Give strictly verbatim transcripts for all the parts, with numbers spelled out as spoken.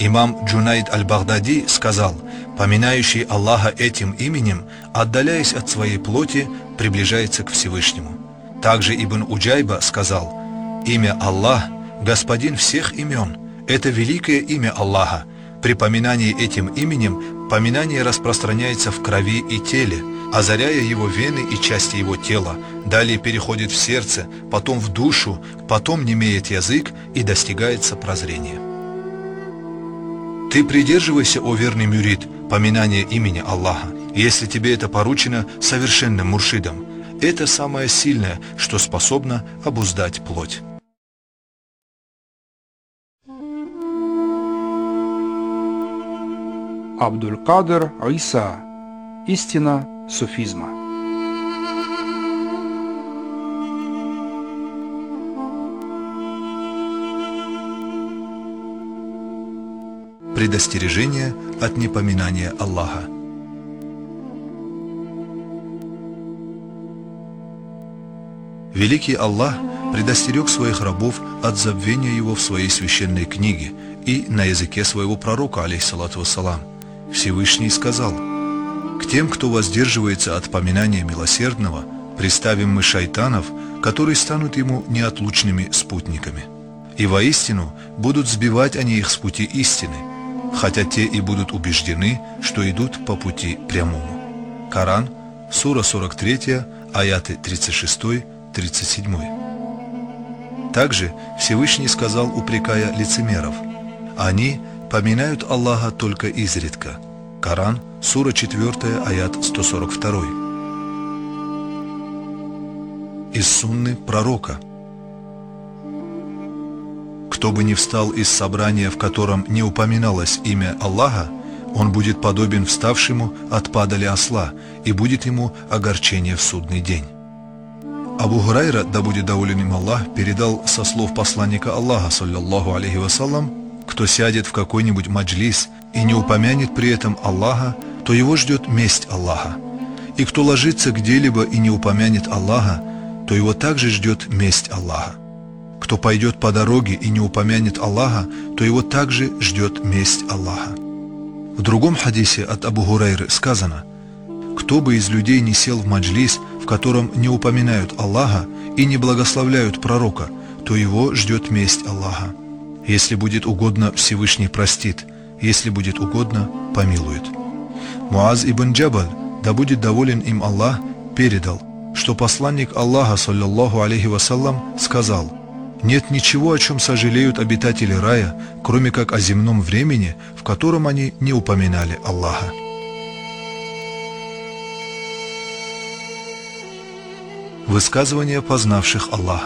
Имам Джунайд аль-Багдади сказал: поминающий Аллаха этим именем, отдаляясь от своей плоти, приближается к Всевышнему. Также Ибн Уджайба сказал: имя Аллах, Господин всех имен, это великое имя Аллаха. При поминании этим именем поминание распространяется в крови и теле, озаряя его вены и части его тела, далее переходит в сердце, потом в душу, потом немеет язык и достигается прозрения. Ты придерживайся, о верный мюрид, поминания имени Аллаха, если тебе это поручено совершенным муршидом. Это самое сильное, что способно обуздать плоть. Абдуль-Кадр Иса. Истина суфизма. Предостережение от непоминания Аллаха. Великий Аллах предостерег своих рабов от забвения Его в своей священной книге и на языке своего пророка, алейхиссалату вассалам. Всевышний сказал: «К тем, кто воздерживается от поминания милосердного, приставим мы шайтанов, которые станут ему неотлучными спутниками. И воистину будут сбивать они их с пути истины, хотя те и будут убеждены, что идут по пути прямому». Коран, сура сорок три, аяты тридцать шесть — тридцать семь. Также Всевышний сказал, упрекая лицемеров: «Они поминают Аллаха только изредка». Коран, сура четыре, аят сто сорок два. Из сунны пророка: кто бы ни встал из собрания, в котором не упоминалось имя Аллаха, он будет подобен вставшему от падали осла, и будет ему огорчение в судный день. Абу Хурайра, да будет доволен им Аллах, передал со слов посланника Аллаха, саллаллаху алейхи вассалам: кто сядет в какой-нибудь маджлис и не упомянет при этом Аллаха, то его ждет месть Аллаха. И кто ложится где-либо и не упомянет Аллаха, то его также ждет месть Аллаха. Кто пойдет по дороге и не упомянет Аллаха, то его также ждет месть Аллаха. В другом хадисе от Абу Хурайры сказано: кто бы из людей не сел в маджлис, в котором не упоминают Аллаха и не благословляют пророка, то его ждет месть Аллаха. Если будет угодно, Всевышний простит, если будет угодно, помилует. Муаз ибн Джабаль, да будет доволен им Аллах, передал, что посланник Аллаха, саллаллаху алейхи вассалам, сказал: нет ничего, о чем сожалеют обитатели рая, кроме как о земном времени, в котором они не упоминали Аллаха. Высказывания познавших Аллаха.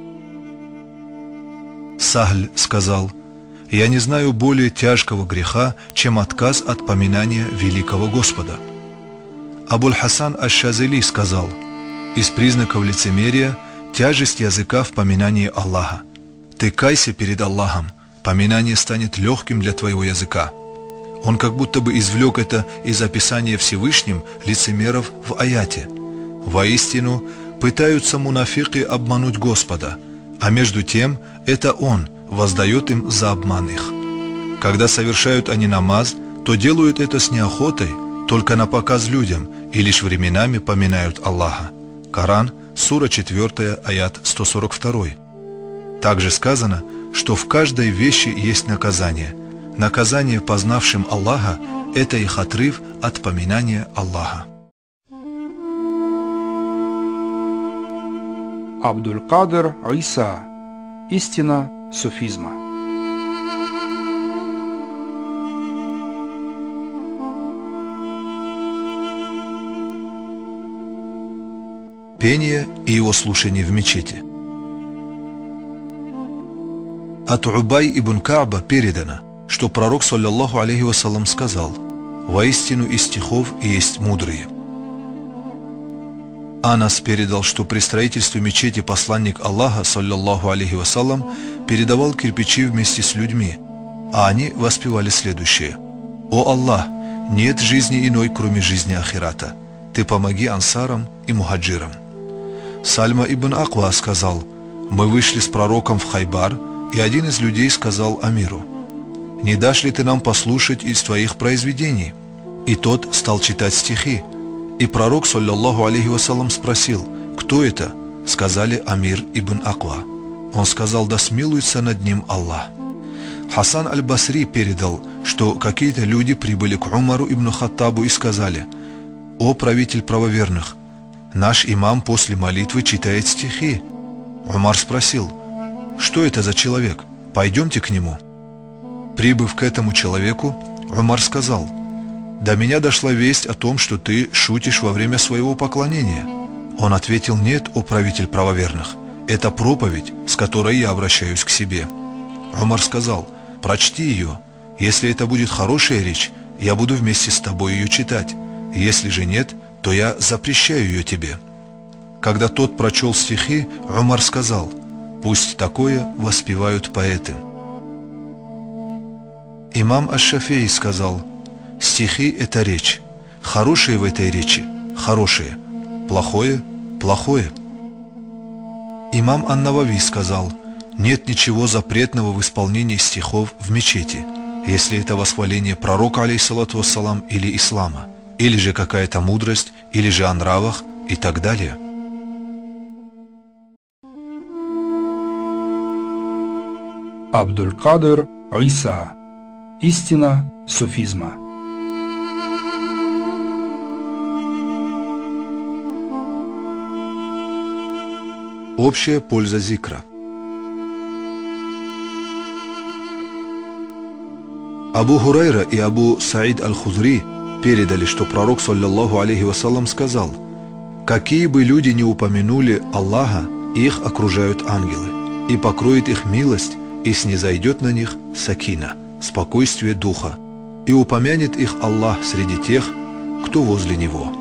Сахль сказал: «Я не знаю более тяжкого греха, чем отказ от поминания великого Господа». Абуль-Хасан аш-Шазели сказал: «Из признаков лицемерия тяжесть языка в поминании Аллаха. Ты кайся перед Аллахом, поминание станет легким для твоего языка». Он как будто бы извлек это из описания Всевышним лицемеров в аяте: «Воистину пытаются мунафики обмануть Господа, а между тем это Он воздает им за обман их. Когда совершают они намаз, то делают это с неохотой, только на показ людям, и лишь временами поминают Аллаха». Коран, сура четыре, аят сто сорок два. Также сказано, что в каждой вещи есть наказание. Наказание познавшим Аллаха – это их отрыв от поминания Аллаха. Абдуль-Кадр Иса. Истина суфизма. Пение и его слушание в мечети. От Убай ибн Кааба передано, что пророк, саллаллаху алейхи вассалам, сказал: «Воистину из стихов есть мудрые». Анас передал, что при строительстве мечети посланник Аллаха, саллаллаху алейхи вассалам, передавал кирпичи вместе с людьми, а они воспевали следующее: «О Аллах, нет жизни иной, кроме жизни ахирата. Ты помоги ансарам и мухаджирам». Сальма ибн Аква сказал: «Мы вышли с пророком в Хайбар, и один из людей сказал амиру: не дашь ли ты нам послушать из твоих произведений? И тот стал читать стихи. И пророк, саллаллаху алейхи вассалам, спросил: кто это? Сказали: Амир ибн Аква. Он сказал: да смилуется над ним Аллах. Хасан аль-Басри передал, что какие-то люди прибыли к Умару ибн Хаттабу и сказали: о правитель правоверных, наш имам после молитвы читает стихи. Умар спросил: что это за человек? Пойдемте к нему. Прибыв к этому человеку, Умар сказал: до меня дошла весть о том, что ты шутишь во время своего поклонения. Он ответил: нет, о правитель правоверных, это проповедь, с которой я обращаюсь к себе. Умар сказал: прочти ее. Если это будет хорошая речь, я буду вместе с тобой ее читать. Если же нет, то я запрещаю ее тебе. Когда тот прочел стихи, Умар сказал: пусть такое воспевают поэты. Имам аш-Шафии сказал: стихи – это речь. Хорошее в этой речи – хорошее, плохое – плохое. Имам ан-Навави сказал: нет ничего запретного в исполнении стихов в мечети, если это восхваление пророка, алейхиссалату вассалам, или ислама, или же какая-то мудрость, или же о нравах и так далее. Абдуль-Кадир Иса. Истина суфизма. Общая польза зикра. Абу Хурайра и Абу Саид аль-Худри передали, что пророк, саллаллаху алейхи вассалам, сказал: какие бы люди ни упомянули Аллаха, их окружают ангелы, и покроет их милость, и снизойдет на них сакина, спокойствие духа, и упомянет их Аллах среди тех, кто возле Него.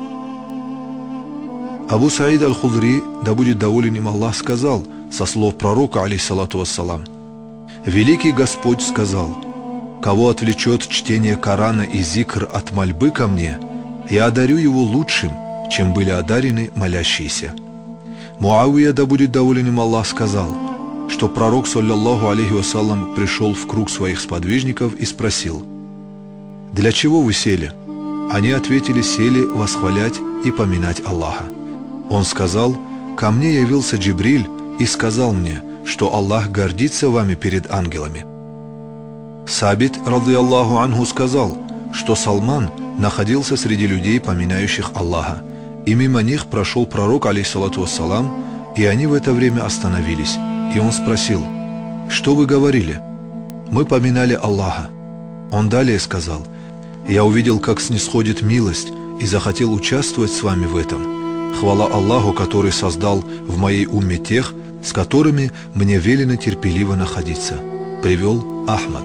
Абу Саид аль-Худри, да будет доволен им Аллах, сказал со слов пророка, алейхиссалату вассалам: великий Господь сказал: кого отвлечет чтение Корана и зикр от мольбы ко мне, я одарю его лучшим, чем были одарены молящиеся. Муавия, да будет доволен им Аллах, сказал, что пророк, саллаллаху алейхи вассалам, пришел в круг своих сподвижников и спросил: для чего вы сели? Они ответили: сели восхвалять и поминать Аллаха. Он сказал: ко мне явился Джибриль и сказал мне, что Аллах гордится вами перед ангелами. Сабит, ради Аллаху анху, сказал, что Салман находился среди людей, поминающих Аллаха, и мимо них прошел пророк, алейхиссалату вассалам, и они в это время остановились, и он спросил: что вы говорили? Мы поминали Аллаха. Он далее сказал: я увидел, как снисходит милость, и захотел участвовать с вами в этом. Хвала Аллаху, который создал в моей умме тех, с которыми мне велено терпеливо находиться. Привел Ахмад.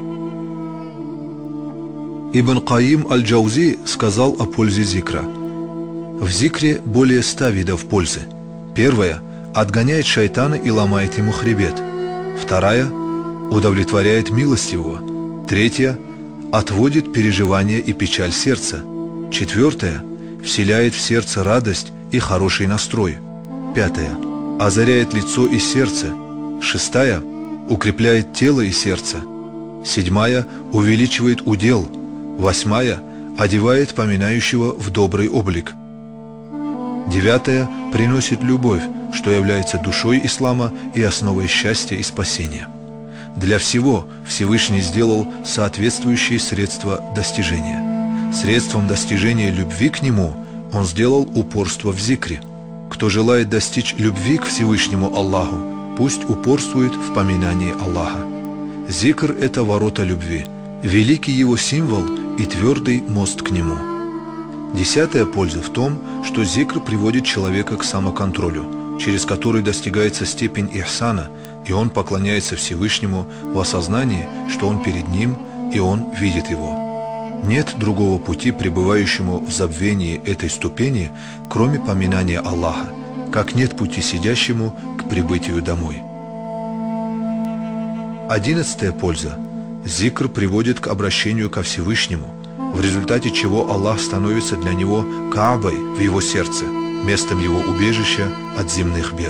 Ибн Каим аль-Джаузи сказал о пользе зикра: в зикре более ста видов пользы. Первая – отгоняет шайтана и ломает ему хребет. Вторая – удовлетворяет милостивого. Третья – отводит переживания и печаль сердца. Четвертая – вселяет в сердце радость и хороший настрой. Пятая – озаряет лицо и сердце. Шестая – укрепляет тело и сердце. Седьмая – увеличивает удел. Восьмая – одевает поминающего в добрый облик. Девятая – приносит любовь, что является душой ислама и основой счастья и спасения. Для всего Всевышний сделал соответствующие средства достижения. Средством достижения любви к Нему Он сделал упорство в зикре. Кто желает достичь любви к Всевышнему Аллаху, пусть упорствует в поминании Аллаха. Зикр – это ворота любви, великий его символ и твердый мост к нему. Десятая польза в том, что зикр приводит человека к самоконтролю, через который достигается степень ихсана, и он поклоняется Всевышнему в осознании, что он перед ним, и он видит его. Нет другого пути, пребывающему в забвении этой ступени, кроме поминания Аллаха, как нет пути сидящему к прибытию домой. Одиннадцатая польза. Зикр приводит к обращению ко Всевышнему, в результате чего Аллах становится для него Каабой в его сердце, местом его убежища от земных бед.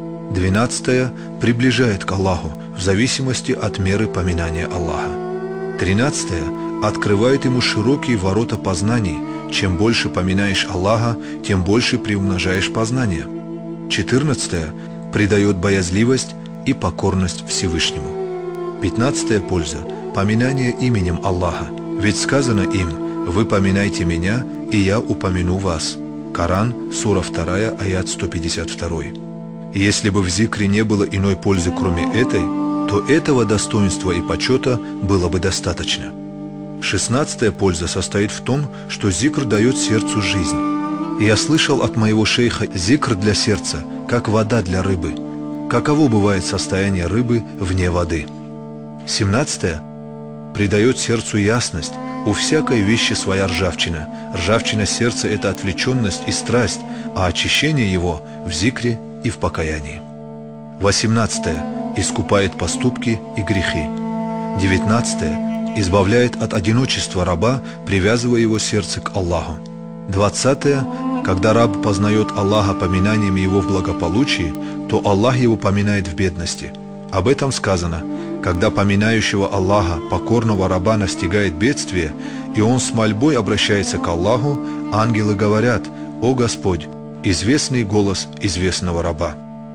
Двенадцатая приближает к Аллаху в зависимости от меры поминания Аллаха. Тринадцатое. Открывает ему широкие ворота познаний. Чем больше поминаешь Аллаха, тем больше приумножаешь познание. Четырнадцатое. Придает боязливость и покорность Всевышнему. Пятнадцатая польза. Поминание именем Аллаха. Ведь сказано им: «Вы поминайте меня, и я упомяну вас». Коран, сура вторая, аят сто пятьдесят два. Если бы в зикре не было иной пользы, кроме этой, то этого достоинства и почета было бы достаточно. Шестнадцатая польза состоит в том, что зикр дает сердцу жизнь. Я слышал от моего шейха: зикр для сердца, как вода для рыбы. Каково бывает состояние рыбы вне воды? Семнадцатое. Придает сердцу ясность. У всякой вещи своя ржавчина. Ржавчина сердца – это отвлеченность и страсть, а очищение его в зикре и в покаянии. Восемнадцатое. Искупает поступки и грехи. Девятнадцатое. Избавляет от одиночества раба, привязывая его сердце к Аллаху. Двадцатое. Когда раб познает Аллаха поминанием его в благополучии, то Аллах его поминает в бедности. Об этом сказано: когда поминающего Аллаха покорного раба настигает бедствие, и он с мольбой обращается к Аллаху, ангелы говорят: «О Господь, известный голос известного раба».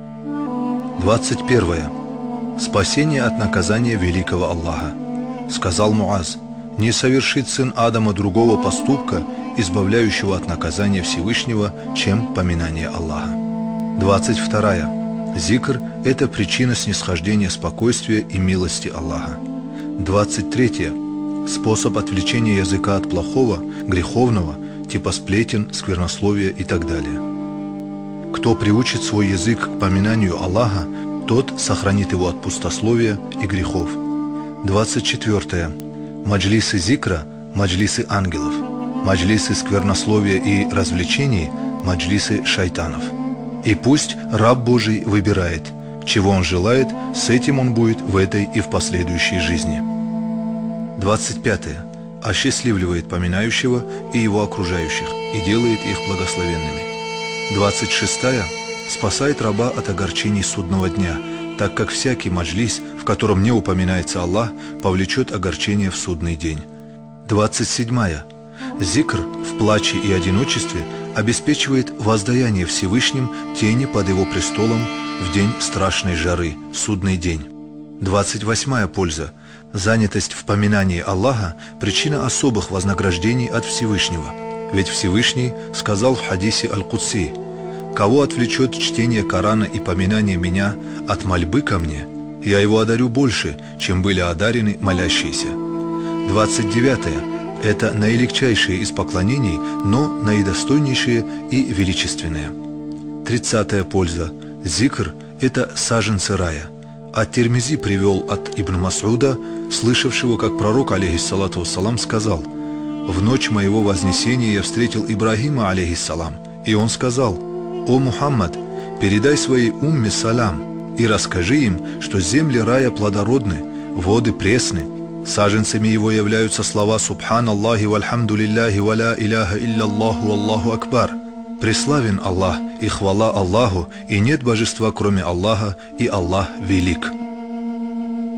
Двадцать первое. Спасение от наказания великого Аллаха. Сказал Муаз: «Не совершит сын Адама другого поступка, избавляющего от наказания Всевышнего, чем поминание Аллаха». Двадцать второе. Зикр – это причина снисхождения спокойствия и милости Аллаха. Двадцать третье. Способ отвлечения языка от плохого, греховного, типа сплетен, сквернословия и так далее. Кто приучит свой язык к поминанию Аллаха, тот сохранит его от пустословия и грехов. Двадцать четвертое. Маджлисы зикра – маджлисы ангелов. Маджлисы сквернословия и развлечений – маджлисы шайтанов. И пусть раб Божий выбирает, чего он желает, с этим он будет в этой и в последующей жизни. Двадцать пятое. Осчастливливает поминающего и его окружающих и делает их благословенными. Двадцать шестое. Спасает раба от огорчений судного дня, так как всякий маджлис, в котором не упоминается Аллах, повлечет огорчение в судный день. Двадцать седьмое. Зикр в плаче и одиночестве обеспечивает воздаяние Всевышним тени под его престолом в день страшной жары, в судный день. Двадцать восьмая польза. Занятость в поминании Аллаха – причина особых вознаграждений от Всевышнего. Ведь Всевышний сказал в хадисе Аль-Кудси: «Кого отвлечет чтение Корана и поминание меня от мольбы ко мне, я его одарю больше, чем были одарены молящиеся». Двадцать девятое. Это наилегчайшие из поклонений, но наидостойнейшие и величественные. Тридцатая польза. Зикр – это саженцы рая. Ат-Тирмизи привел от Ибн Мас'уда, слышавшего, как пророк, алейхиссалату вассалам, сказал: «В ночь моего вознесения я встретил Ибрагима, алейхиссалам, и он сказал: «О Мухаммад, передай своей умме салам и расскажи им, что земли рая плодородны, воды пресны. Саженцами его являются слова «Субханаллахи вальхамдулиллахи ва ля иляха илляллаху валлаху акбар». Преславен Аллах и хвала Аллаху, и нет божества кроме Аллаха, и Аллах велик.